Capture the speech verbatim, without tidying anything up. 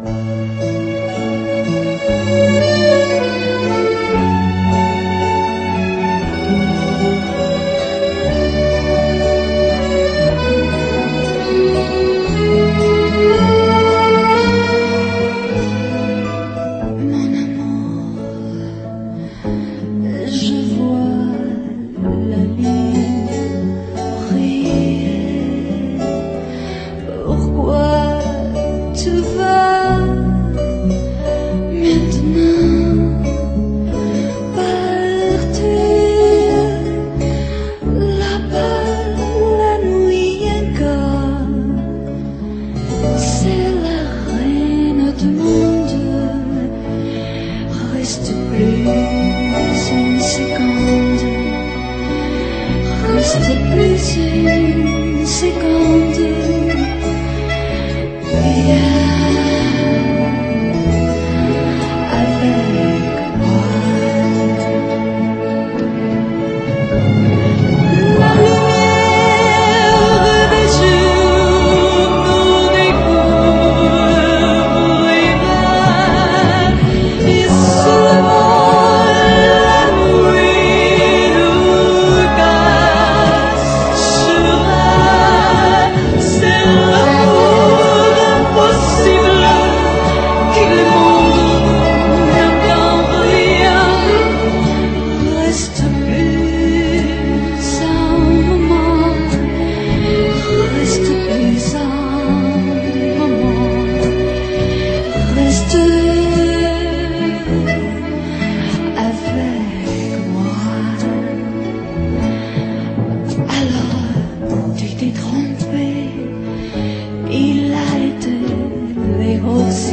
Reste plus une seconde, reste plus une seconde. Viens avec moi. La lumière des jours nous découvrira et seulement la nuit nous cachera. C'est l'amour impossible qui le monde n'attend rien. Reste plus un moment, reste plus un moment, reste avec moi. Alors tu t'es trompé, il a été les aussi.